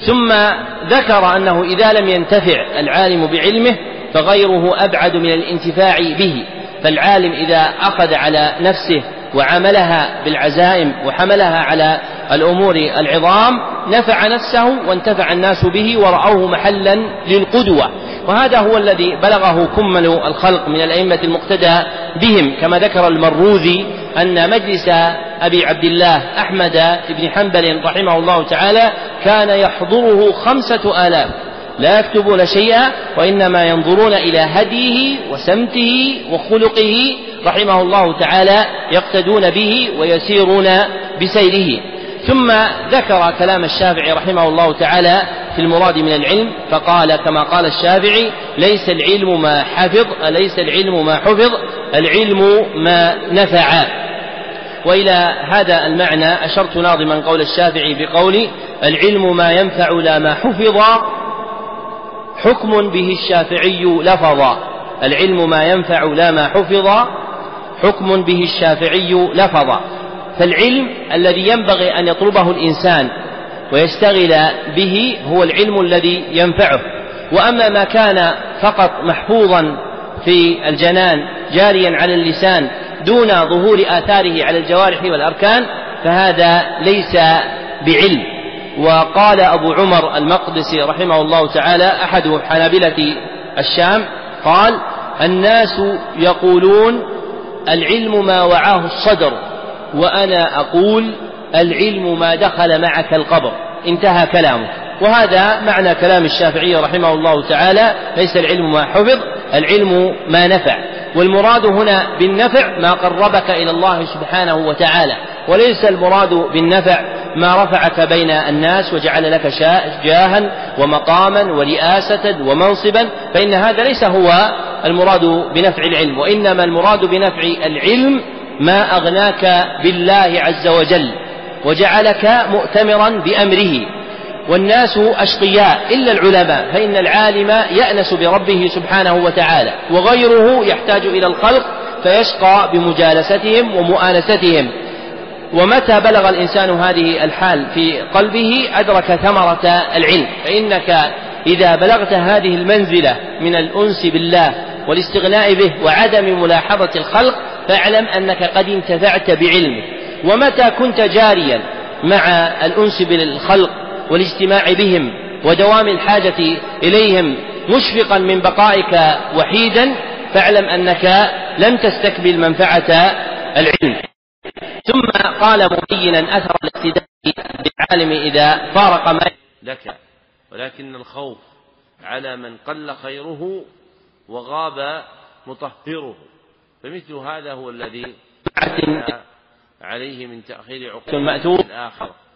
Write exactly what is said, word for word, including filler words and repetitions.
ثم ذكر أنه إذا لم ينتفع العالم بعلمه فغيره أبعد من الانتفاع به، فالعالم إذا أخذ على نفسه وعملها بالعزائم وحملها على الأمور العظام نفع نفسه وانتفع الناس به ورأوه محلا للقدوة. وهذا هو الذي بلغه كمل الخلق من الأئمة المقتدى بهم، كما ذكر المروذي أن مجلس أبي عبد الله أحمد بن حنبل رحمه الله تعالى كان يحضره خمسة آلاف لا يكتبون شيئا وإنما ينظرون إلى هديه وسمته وخلقه رحمه الله تعالى، يقتدون به ويسيرون بسيره. ثم ذكر كلام الشافعي رحمه الله تعالى في المراد من العلم، فقال كما قال الشافعي: ليس العلم ما حفظ ليس العلم ما حفظ العلم ما نفع. وإلى هذا المعنى أشرت ناظما قول الشافعي بقول: العلم ما ينفع لا ما حفظ حكم به الشافعي لفظا. العلم ما ينفع لا ما حفظ حكم به الشافعي لفظا. فالعلم الذي ينبغي أن يطلبه الإنسان ويشتغل به هو العلم الذي ينفعه، وأما ما كان فقط محفوظا في الجنان جاريا على اللسان دون ظهور آثاره على الجوارح والأركان فهذا ليس بعلم. وقال أبو عمر المقدسي رحمه الله تعالى أحد حنابلة الشام قال: الناس يقولون العلم ما وعاه الصدر، وأنا أقول العلم ما دخل معك القبر. انتهى كلامه. وهذا معنى كلام الشافعي رحمه الله تعالى: ليس العلم ما حفظ العلم ما نفع. والمراد هنا بالنفع ما قربك إلى الله سبحانه وتعالى، وليس المراد بالنفع ما رفعك بين الناس وجعل لك جاها ومقاما ورئاسة ومنصبا، فإن هذا ليس هو المراد بنفع العلم، وإنما المراد بنفع العلم ما أغناك بالله عز وجل وجعلك مؤتمرا بأمره. والناس أشقياء إلا العلماء، فإن العالم يأنس بربه سبحانه وتعالى، وغيره يحتاج إلى الخلق فيشقى بمجالستهم ومؤانستهم. ومتى بلغ الإنسان هذه الحال في قلبه أدرك ثمرة العلم. فإنك إذا بلغت هذه المنزلة من الأنس بالله والاستغناء به وعدم ملاحظة الخلق فاعلم أنك قد انتفعت بعلمك. ومتى كنت جاريا مع الأنس بالخلق والاجتماع بهم ودوام الحاجة إليهم مشفقا من بقائك وحيدا فاعلم أنك لم تستكمل منفعة العلم. ثم قال مبينا أثر الاقتداء بالعالم إذا فارق ما لك، ولكن الخوف على من قل خيره وغاب مطهره، فمثل هذا هو الذي عليه من تأخير عقوبة الآخرة.